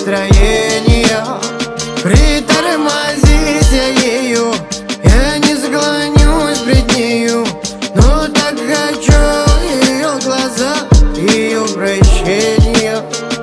настроения. Притормозись я ее, я не склонюсь пред нею, но так хочу ее глаза, ее прощения.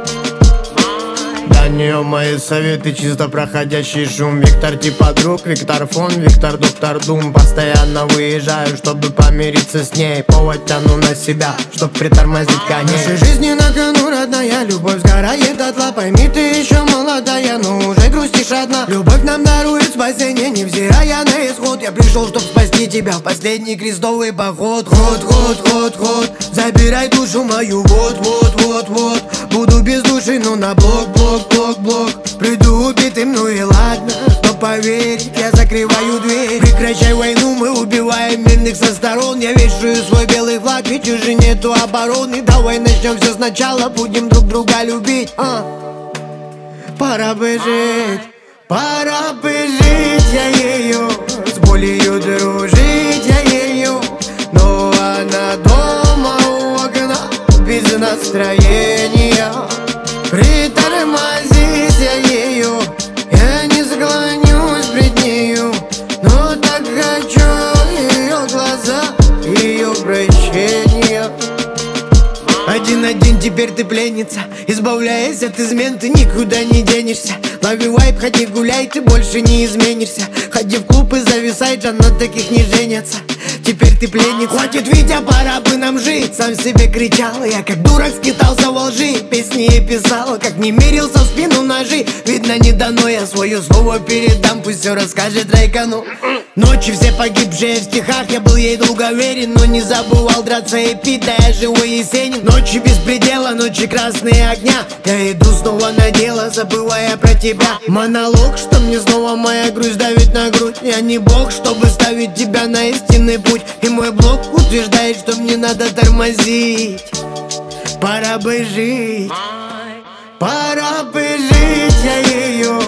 До нее мои советы чисто проходящий шум. Виктор типа друг, Виктор фон, Виктор доктор Дум. Постоянно выезжаю, чтобы помириться с ней. Повод тяну на себя, чтоб притормозить коней. В нашей жизни на кону, родная, любовь сгорает дотла. Пойми, ты еще молодая, но уже грустишь одна. Любовь нам дарует спасение, невзирая на исход. Я пришел, чтоб спасти тебя в последний крестовый поход. Ход, забирай душу мою, вот. Буду без души, но на блок. Приду убитым, ну и ладно, но поверить, я закрываю дверь. Прекращай войну, мы убиваем мирных со сторон. Я вешаю свой белый флаг, ведь уже нету обороны. Давай начнем все сначала, будем друг друга любить. Пора бы жить я ее, с болью дружить я ее. Но она дома у окна, без настроения. Притормозись я ее, я не склонюсь пред нею, но так хочу ее глаза, ее прощения. Один теперь ты пленница, избавляясь от измен, ты никуда не денешься. Лови вайп, ходи гуляй, ты больше не изменишься. Ходи в клуб и зависай, Джан, на таких не женятся. Теперь ты пленница. Хватит, Витя, пора бы нам жить. Сам себе кричал, я как дурак скитался во лжи. Песни я писал, как не мерился в спину ножи. Видно, не дано, я свое слово передам, пусть все расскажет Райкану. Ночи все погибшие в стихах, я был ей долговерен, но не забывал драться и пить, да я живой Есенин. Ночи без предела, ночи красные огня, я иду снова на дело, забывая про тебя. Монолог, что мне снова моя грусть давит на грудь. Я не бог, чтобы ставить тебя на истинный путь. И мой блог утверждает, что мне надо тормозить. Пора бы жить я ее,